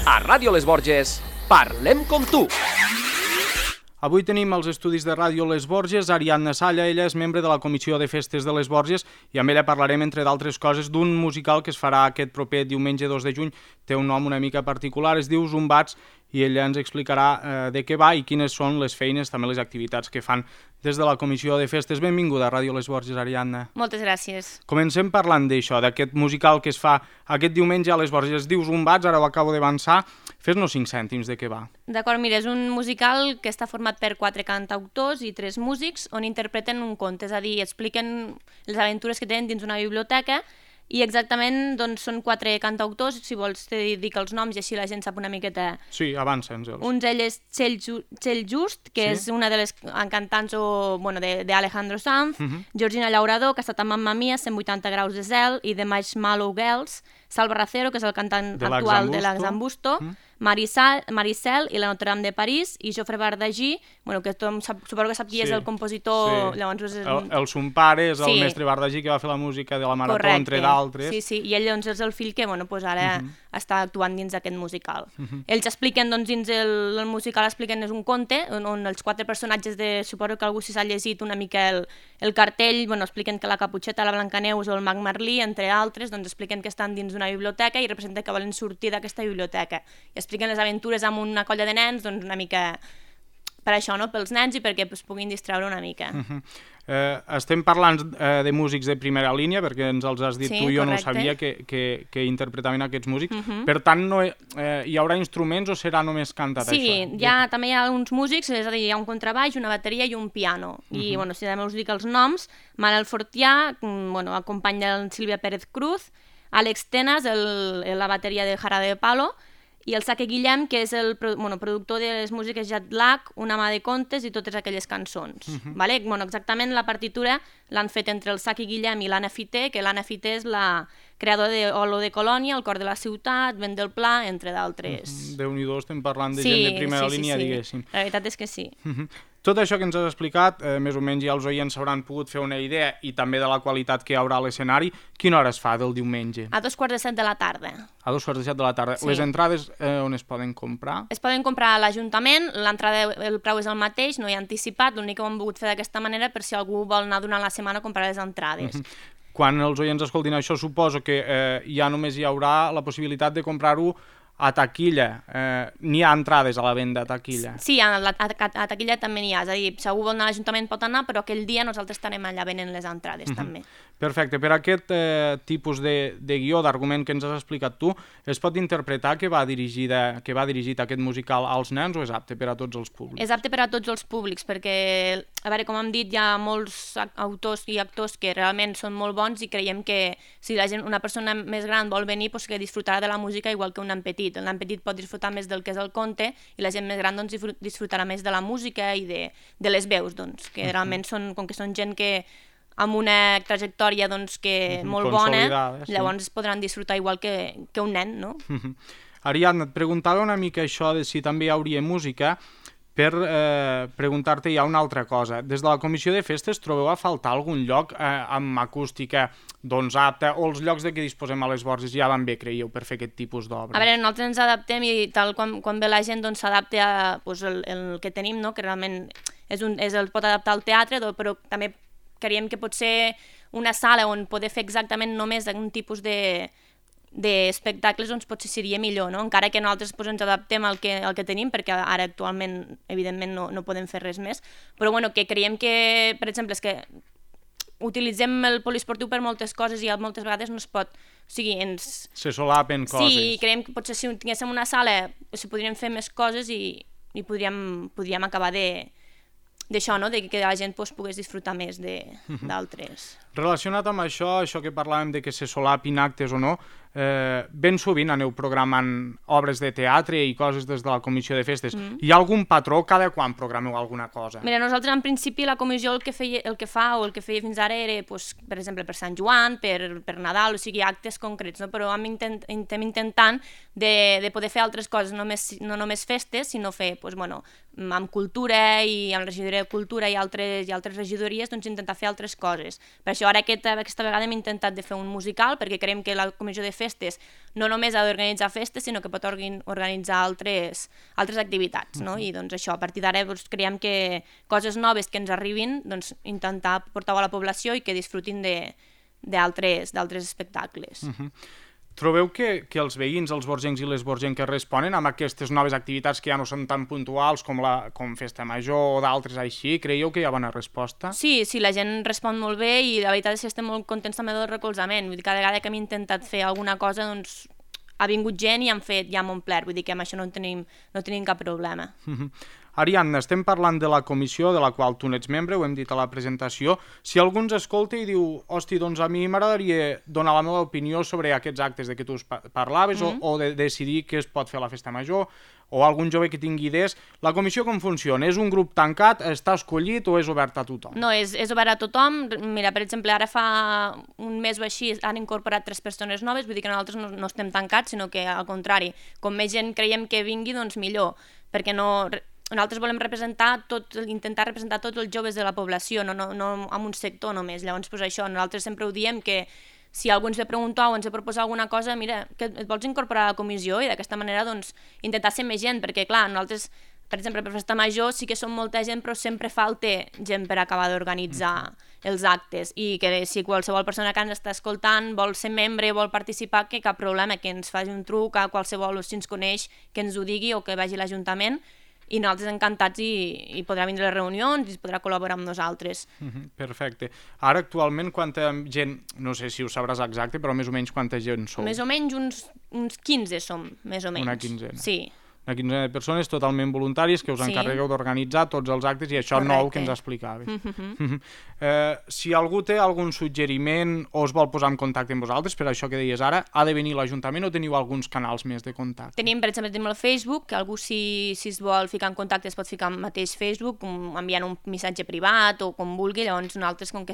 A Ràdio Les Borges, parlem com tu. Avui tenim als estudis de Ràdio Les Borges Ariadna Salla. Ella és membre de la Comissió de Festes de Les Borges i amb ella parlarem, entre d'altres coses, d'un musical que es farà aquest proper diumenge 2 de juny. Té un nom una mica particular, es diu Zumbats, i ella ens explicarà de què va i quines són les feines, també les activitats que fan des de la Comissió de Festes. Benvinguda a Ràdio Les Borges, Ariadna. Moltes gràcies. Comencem parlant d'això, d'aquest musical que es fa aquest diumenge a Les Borges. Es diu Zumbats, ara ho acabo d'avançar. Fes-nos 5 cèntims de què va. D'acord, mira, és un musical que està format per 4 cantautors i 3 músics on interpreten un conte, és a dir, expliquen les aventures que tenen dins una biblioteca i exactament doncs, són 4 cantautors, si vols te dic els noms i així la gent sap una miqueta. Sí, avança'ns-els. Un d'ells és Txell Just, que és una de les cantants d'Alejandro Sanz, Georgina Llaurador, que ha estat amb Mamma Mia, 180 graus de zel, i The Marshmallow Girls, Salva Racero, que és el cantant actual de l'Axambusto, Maricel i la Notre Dame de París, i Jofre Bardagí, que tothom suposo que sap qui és el compositor. El son pare és el mestre Bardagí, que va fer la música de la Marató, entre d'altres. Sí, i ell és el fill que ara està actuant dins d'aquest musical. Ells expliquen, dins el musical és un conte, on els 4 personatges suposo que algú si s'ha llegit una mica el cartell, expliquen que la Caputxeta, la Blancaneus o el Mag Merlí, entre altres, expliquen que estan dins d'una biblioteca i representa que volen sortir d'aquesta biblioteca. I expliquen les aventures amb una colla de nens, una mica per això, pels nens i perquè es puguin distreure una mica. Estem parlant de músics de primera línia, perquè ens els has dit tu, jo no sabia que interpretaven aquests músics. Per tant, hi haurà instruments o serà només cantat això? Sí, també hi ha uns músics, és a dir, hi ha un contrabaix, una bateria i un piano. I si també us dic els noms, Manel Fortià, acompanya el Sílvia Pérez Cruz, Àlex Tenas, la bateria de Jarabe de Palo, i el Sake Guillem, que és el productor de les músiques Jet Lag, Una mà de contes i totes aquelles cançons. Exactament la partitura l'han fet entre el Sake Guillem i l'Anna Fité, que l'Anna Fité és la creadora de Olo de Colònia, El cor de la ciutat, Vent del Pla, entre d'altres. Déu-n'hi-do, estem parlant de gent de primera línia, diguéssim. La veritat és que sí. Tot això que ens has explicat, més o menys ja els oients s'hauran pogut fer una idea i també de la qualitat que hi haurà a l'escenari. Quina hora es fa del diumenge? A 2:45 de la tarda. A 2:45 de la tarda. Les entrades on es poden comprar? Es poden comprar a l'Ajuntament, l'entrada, el preu és el mateix, no hi ha anticipat, l'únic que ho hem volgut fer d'aquesta manera per si algú vol anar durant la setmana a comprar les entrades. Quan els oients escoltin això, suposo que ja només hi haurà la possibilitat de comprar-ho a taquilla. N'hi ha entrades a la venda a taquilla? Sí, a taquilla també n'hi ha, és a dir, si algú vol anar a l'Ajuntament pot anar, però aquell dia nosaltres estarem allà venent les entrades també. Perfecte, per aquest tipus de guió, d'argument que ens has explicat tu, es pot interpretar que va dirigit aquest musical als nens o és apte per a tots els públics? És apte per a tots els públics, perquè, a veure, com hem dit, hi ha molts autors i actors que realment són molt bons i creiem que si una persona més gran vol venir, que disfrutarà de la música igual que un nen petit. El nen petit pot disfrutar més del que és el conte i la gent més gran disfrutarà més de la música i de les veus, que realment com que són gent que amb una trajectòria molt bona, llavors es podran disfrutar igual que un nen, no? Ariadna, et preguntava una mica això de si també hi hauria música per preguntar-te ja una altra cosa. Des de la Comissió de Festes trobeu a faltar algun lloc amb acústica apta o els llocs de què disposem a Les Borges ja van bé, creieu, per fer aquest tipus d'obres? A veure, nosaltres ens adaptem i tal quan ve la gent s'adapta a el que tenim, que realment pot adaptar al teatre, però també creiem que pot ser una sala on poder fer exactament només un tipus d'espectacles potser seria millor, encara que nosaltres ens adaptem al que tenim, perquè ara actualment evidentment no podem fer res més, però que creiem que, per exemple, és que utilitzem el poliesportiu per moltes coses i moltes vegades no es pot, se solapen coses. Sí, creiem que potser si tinguéssim una sala podríem fer més coses i podríem acabar d'això, de que la gent pogués disfrutar més d'altres. Relacionat amb això que parlàvem de que se solapin actes o no, ben sovint aneu programant obres de teatre i coses des de la Comissió de Festes. Hi ha algun patró? Cada quan programeu alguna cosa? Mira, nosaltres en principi la comissió el que fa o el que feia fins ara era, per exemple, per Sant Joan, per Nadal, o sigui, actes concrets, però estem intentant de poder fer altres coses, no només festes, sinó fer, amb cultura i amb la regidoria de cultura i altres regidories, intentar fer altres coses. Per això ara aquesta vegada hem intentat de fer un musical, perquè creiem que la Comissió de Festes Festes no només ha d'organitzar festes, sinó que pot organitzar altres activitats, no? I doncs això, a partir d'ara creiem que coses noves que ens arribin, doncs intentar portar-ho a la població i que disfrutin d'altres espectacles. Trobeu que els veïns, els borgencs i les borgenques responen amb aquestes noves activitats que ja no són tan puntuals com Festa Major o d'altres així? Creieu que hi ha bona resposta? Sí, la gent respon molt bé i la veritat és que estem molt contents també del recolzament. Vull dir, cada vegada que hem intentat fer alguna cosa, doncs ha vingut gent i hem omplert. Vull dir que amb això no tenim cap problema. Ariadna, estem parlant de la comissió de la qual tu n'ets membre, ho hem dit a la presentació. Si algú ens escolta i diu, hosti, doncs a mi m'agradaria donar la meva opinió sobre aquests actes de què tu parlaves o de decidir què es pot fer a la Festa Major, o algun jove que tingui idees, la comissió com funciona? És un grup tancat, està escollit o és obert a tothom? No, és obert a tothom. Mira, per exemple, ara fa un mes o així han incorporat 3 persones noves, vull dir que nosaltres no estem tancats, sinó que al contrari, com més gent creiem que vingui, doncs millor, perquè nosaltres volem intentar representar tots els joves de la població, no amb un sector només. Llavors, això, nosaltres sempre ho diem que si algú ens ve preguntar o ens ve proposar alguna cosa, mira, que et vols incorporar a la comissió i d'aquesta manera doncs, intentar ser més gent, perquè clar, nosaltres, per exemple, per Festa Major sí que som molta gent, però sempre falta gent per acabar d'organitzar els actes, i que si qualsevol persona que ens està escoltant vol ser membre, vol participar, que cap problema, que ens faci un truc a qualsevol, si ens coneix, que ens ho digui o que vagi a l'Ajuntament, i nosaltres encantats i podrà vindre a les reunions i podrà col·laborar amb nosaltres. Perfecte. Ara, actualment, quanta gent, no sé si ho sabràs exacte, però més o menys quanta gent sou? Més o menys uns 15 som, més o menys. Una quinzena. Sí. Una quinzena de persones totalment voluntàries que us encarregueu d'organitzar tots els actes i això nou que ens explicaves. Si algú té algun suggeriment o es vol posar en contacte amb vosaltres, per això que deies ara, ha de venir a l'Ajuntament o teniu alguns canals més de contacte? Per exemple, tenim el Facebook, que algú si es vol ficar en contacte es pot ficar al mateix Facebook, enviant un missatge privat o com vulgui. Llavors nosaltres, com que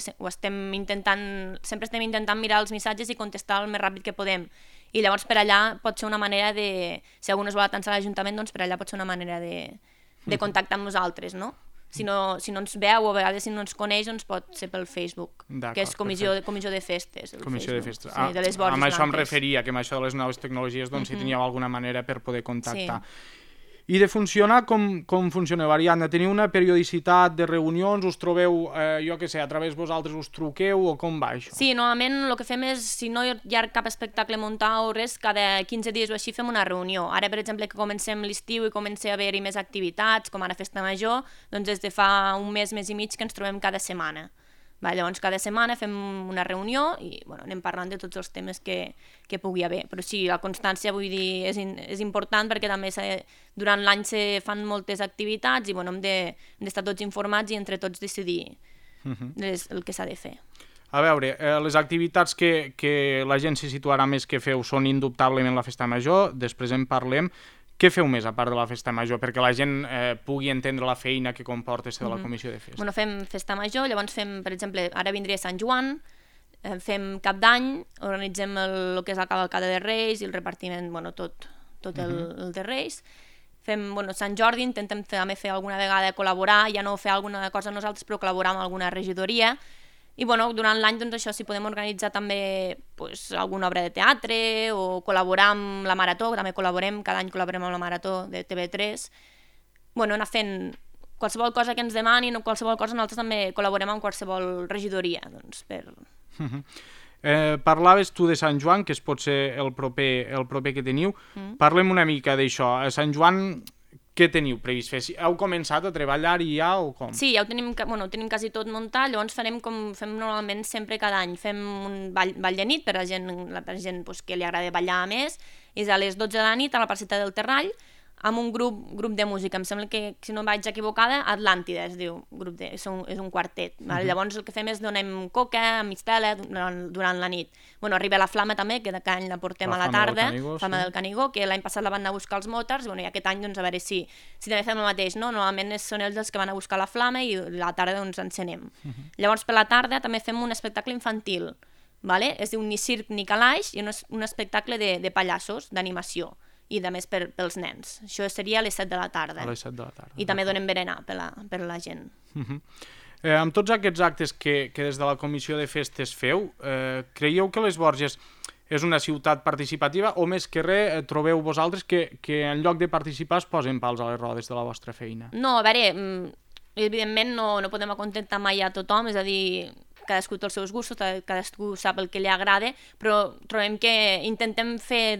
sempre estem intentant mirar els missatges i contestar el més ràpid que podem. I llavors per allà pot ser una manera de, si algú no es vol atançar a l'Ajuntament, doncs per allà pot ser una manera de contactar amb nosaltres, no? Si no ens veu o a vegades si no ens coneix, doncs pot ser pel Facebook, que és Comissió de Festes. Comissió de Festes. Sí, de les Borges amb això em Blanques. referia, que amb això de les noves tecnologies, doncs si teníeu alguna manera per poder contactar. I de funcionar, com funcioneu, Ariadna? Teniu una periodicitat de reunions? Us trobeu, jo què sé, a través vosaltres us truqueu o com va això? Sí, normalment el que fem és, si no hi ha cap espectacle muntat o res, cada 15 dies o així fem una reunió. Ara, per exemple, que comencem l'estiu i comença a haver-hi més activitats, com ara Festa Major, doncs des de fa un mes i mig que ens trobem cada setmana. Llavors cada setmana fem una reunió i anem parlant de tots els temes que pugui haver. Però sí, la constància, vull dir, és important perquè també durant l'any se fan moltes activitats i hem d'estar tots informats i entre tots decidir el que s'ha de fer. A veure, les activitats que la gent s'hi situarà més que feu són indubtablement la Festa Major, després en parlem. Què feu més a part de la Festa Major? Perquè la gent pugui entendre la feina que comporta ser de la Comissió de Festes. Fem Festa Major, llavors fem, per exemple, ara vindria Sant Joan, fem Cap d'Any, organitzem el que és la cavalcada de Reis i el repartiment, tot el de Reis. Fem Sant Jordi, intentem també fer alguna vegada col·laborar, ja no fer alguna cosa nosaltres, però col·laborar amb alguna regidoria. I durant l'any, doncs això, si podem organitzar també alguna obra de teatre o col·laborar amb la Marató, també cada any col·laborem amb la Marató de TV3. Anar fent qualsevol cosa que ens demanin o qualsevol cosa, nosaltres també col·laborem amb qualsevol regidoria, doncs, per... Parlaves tu de Sant Joan, que és potser el proper que teniu. Parlem una mica d'això. A Sant Joan, què teniu previst fer? Heu començat a treballar-hi ja o com? Sí, ja ho tenim quasi tot muntat, llavors farem com fem normalment sempre cada any. Fem un ball de nit per a la gent que li agrada ballar més, és a les 12 de la nit a la Placeta del Terrall, amb un grup de música. Em sembla que, si no vaig equivocada, Atlàntida es diu, és un quartet. Llavors el que fem és donem coca, mistela durant la nit. Arriba la Flama també, que cada any la portem a la tarda, Flama del Canigó, que l'any passat la van anar a buscar els motors, i aquest any a veure si també fem el mateix, no? Normalment són ells els que van a buscar la Flama i la tarda encenem. Llavors per la tarda també fem un espectacle infantil, es diu Ni circ ni calaix, i un espectacle de pallassos, d'animació, i de més pels nens. Això seria a les 7 de la tarda. A les 7 de la tarda. I també donem berenar per la gent. Amb tots aquests actes que des de la Comissió de Festes feu, creieu que les Borges és una ciutat participativa, o més que res trobeu vosaltres que en lloc de participar es posen pals a les rodes de la vostra feina? No, a veure, evidentment no podem acontentar mai a tothom, és a dir, cadascú té els seus gustos, cadascú sap el que li agrada, però trobem que intentem fer,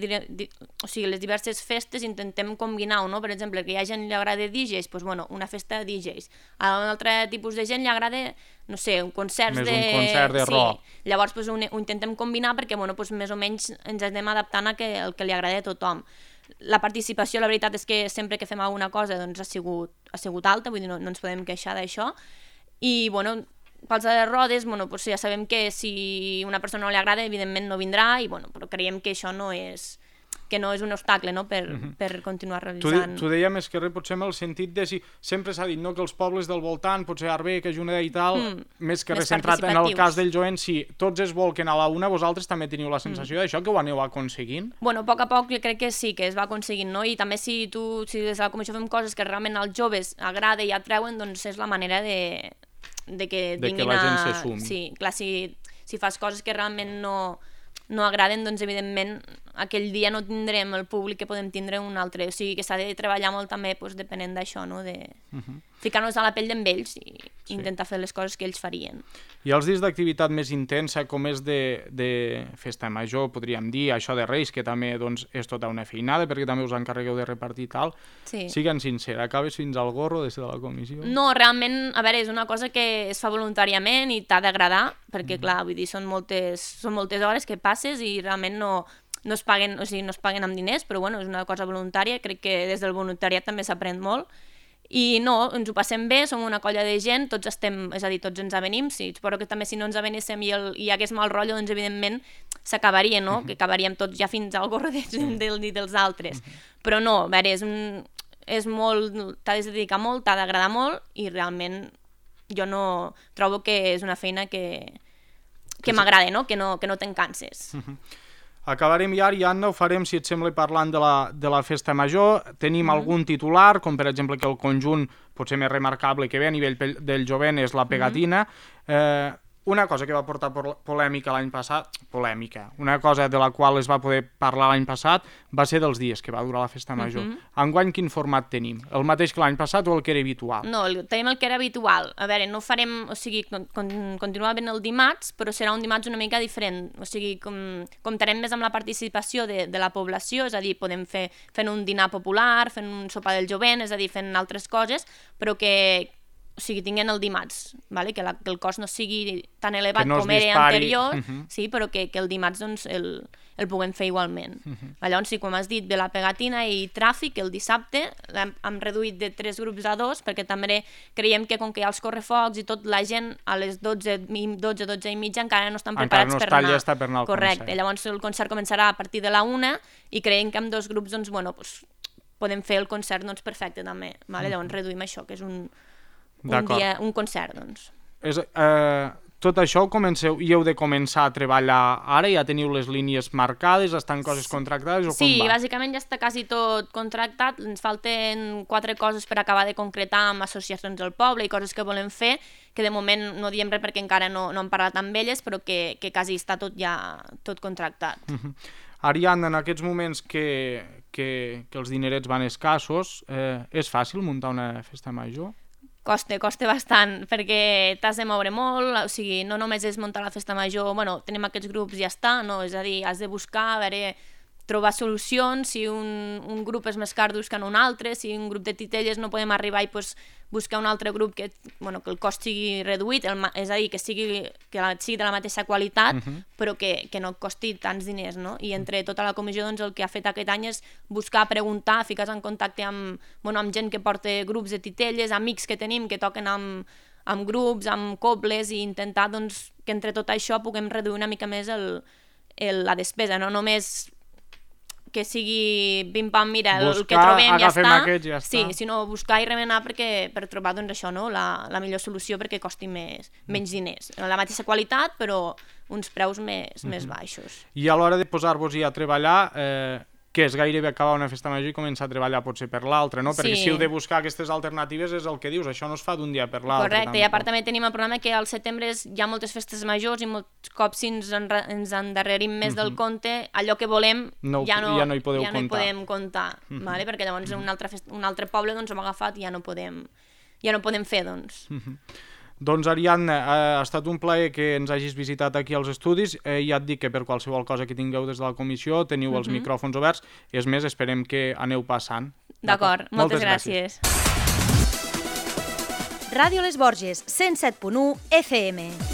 o sigui, les diverses festes intentem combinar-ho, no? Per exemple, que hi ha gent que li agrada DJs, doncs, bueno, una festa de DJs. A un altre tipus de gent li agrada, no sé, un concert de... Més un concert de rock. Sí. Llavors ho intentem combinar perquè, bueno, més o menys ens anem adaptant a el que li agrada a tothom. La participació, la veritat és que sempre que fem alguna cosa doncs, ha sigut alta, vull dir, no ens podem queixar d'això. I, bueno, pels de les rodes, bueno, doncs ja sabem que si una persona no li agrada, evidentment no vindrà, i, bueno, però creiem que això no és un obstacle, no?, per continuar realitzant. Tu deia més que res, potser en el sentit de si sempre s'ha dit, no?, que els pobles del voltant, potser Arbeca, Juneda i tal, més que res centrat en el cas del Joen, si tots es volquen a la una, vosaltres també teniu la sensació d'això, que ho aneu aconseguint? Bueno, a poc a poc crec que sí, que es va aconseguint, no? I també si des de la comissió fem coses que realment als joves agrada i atreuen, doncs és la manera de que la gent se sumi. Sí, clar, si fas coses que realment no agraden, doncs evidentment aquell dia no tindrem el públic que podem tindre un altre, o sigui que s'ha de treballar molt també depenent d'això, no? De ficar-nos a la pell d'ells i intentar fer les coses que ells farien. I els dies d'activitat més intensa, com és de festa major, podríem dir, això de Reis, que també doncs, és tota una feinada, perquè també us encarregueu de repartir i tal, siguin sincers, acabes fins al gorro des de la comissió? No, realment, a veure, és una cosa que es fa voluntàriament i t'ha d'agradar, perquè clar, vull dir, són moltes hores que passes i realment no es paguen, o sigui, no es paguen amb diners, però bueno, és una cosa voluntària, crec que des del voluntariat també s'aprèn molt. I no, ens ho passem bé, som una colla de gent, tots ens avenim, suposo que també si no ens avenéssim i hi hagués mal rotllo, doncs evidentment s'acabaria, no? Que acabaríem tots ja fins al gorro dels altres. Però no, a veure, és molt, t'ha de dedicar molt, t'ha d'agradar molt i realment jo no trobo que és una feina que m'agrada, no? Que no te'n canses. Acabarem ja, Ariadna, ho farem, si et sembla, parlant de la festa major. Tenim algun titular, com per exemple que el conjunt potser més remarcable que ve a nivell del jovent és la pegatina. Una cosa que va portar polèmica l'any passat, una cosa de la qual es va poder parlar l'any passat, va ser dels dies que va durar la festa major. Enguany quin format tenim? El mateix que l'any passat o el que era habitual? No, tenim el que era habitual. A veure, no farem, o sigui, continuar ben el dimarts, però serà un dimarts una mica diferent. O sigui, comptarem més amb la participació de la població, és a dir, podem fer un dinar popular, fent un sopar del jovent, és a dir, fent altres coses, però que tinguin el dimarts, vale? Que el cost no sigui tan elevat com era anterior, sí, però que el dimarts doncs, el puguem fer igualment. Llavors, com has dit, ve la pegatina i tràfic el dissabte, hem reduït de 3 grups a 2, perquè també creiem que com que hi ha els correfocs i tot, la gent a les 12 i mitja encara no estan preparats per anar. Encara no està per anar al concert. Correcte, llavors el concert començarà a partir de la 1 i creiem que amb 2 grups doncs, bueno, podem fer el concert doncs, perfecte també. Llavors reduïm això, que és un concert, doncs. Tot això i heu de començar a treballar ara? Ja teniu les línies marcades? Estan coses contractades o com va? Sí, bàsicament ja està quasi tot contractat. Ens falten 4 coses per acabar de concretar amb associacions del poble i coses que volem fer, que de moment no diem res perquè encara no hem parlat amb elles, però que quasi està tot contractat. Ariadna, en aquests moments que els dinerets van escassos, és fàcil muntar una festa major? Costa bastant, perquè t'has de moure molt, o sigui, no només és muntar la festa major, bueno, tenim aquests grups i ja està, no? És a dir, has de buscar, a veure, trobar solucions, si un grup és més car buscant un altre, si un grup de titelles no podem arribar i buscar un altre grup que el cost sigui reduït, és a dir, que sigui de la mateixa qualitat, però que no costi tants diners, no? I entre tota la comissió doncs, el que ha fet aquest any és buscar, preguntar, ficar-se en contacte amb gent que porta grups de titelles, amics que tenim que toquen amb grups, amb cobles, i intentar doncs, que entre tot això puguem reduir una mica més la despesa, no només que sigui pim-pam, mira, el que trobem ja està, sí, sinó buscar i remenar per trobar doncs, això, no? La millor solució perquè costi menys diners. La mateixa qualitat, però uns preus més baixos. I a l'hora de posar-vos-hi a treballar, que és gairebé acabar una festa major i començar a treballar potser per l'altra, no? Perquè si heu de buscar aquestes alternatives és el que dius, això no es fa d'un dia per l'altre. Correcte, i a part també tenim el problema que al setembre hi ha moltes festes majors i molts cops si ens endarrerim més del compte, allò que volem ja no hi podem comptar, vale? Perquè llavors un altre poble doncs, hem agafat i ja no podem fer, doncs. Doncs, Ariadna, ha estat un plaer que ens hagis visitat aquí als estudis. Ja et dic que per qualsevol cosa que tingueu des de la comissió teniu els micròfons oberts. És més, esperem que aneu passant. D'acord, moltes gràcies. Ràdio Les Borges, 107.1 FM.